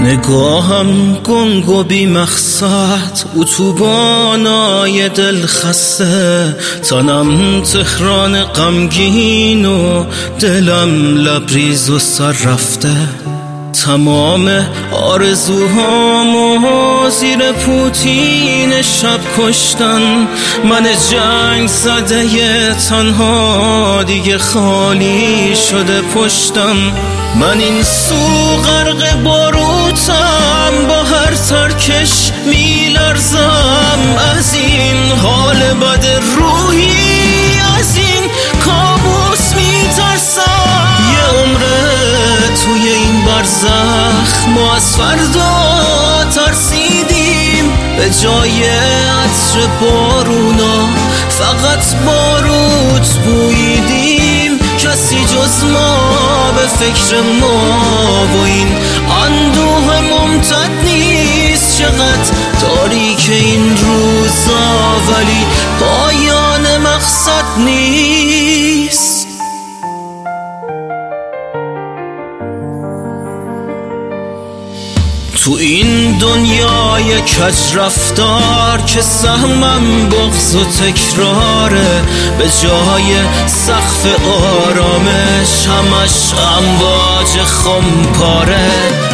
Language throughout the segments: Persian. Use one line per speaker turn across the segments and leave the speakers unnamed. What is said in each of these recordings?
نگاهم گنگ و بی مقصد اتوبانای دل خسته، تنم تهران غمگین و دلم لبریز و سر رفته. تمام آرزوهامو زیر پوتین شب کشتن، من جنگ زده تنها دیگه خالی شده پشتم. من این سو غرق باروتم، با هر ترکش میلرزم. از این حال بد روحی، از این کابوس میترسم. یه عمره توی این برزخ ما از فردا ترسیدیم، به جای عطر بارونا فقط باروت بوییدیم. کسی جز ما به فکر ما و این اندوه ممتد نیست. چقدر تاریک این روزا ولی پایان مقصد نیست. تو این دنیای کج رفتار که سهمم بغض و تکراره، به جای سقف آرامش همش امواج خمپاره.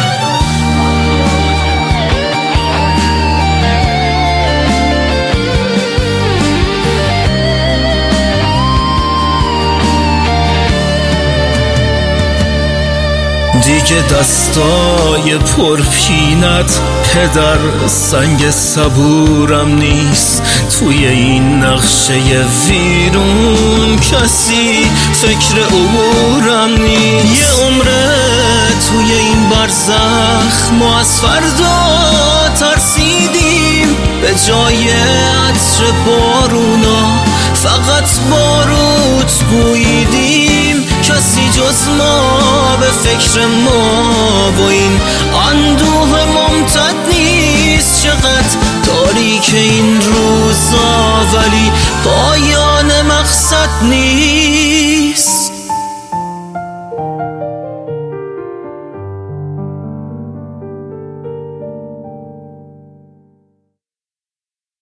دیگه دستای پرپینت پدر سنگ صبورم نیست. توی این نقشه ویرون کسی فکر عبورم نیست. یه عمره توی این برزخ ما از فردا ترسیدیم، به جای عطر بارونا فقط باروت بوییدیم. کسی جز ما به فکر ما و این اندوه ممتد نیست. چقدر تاریک این روزا ولی پایان مقصد نیست.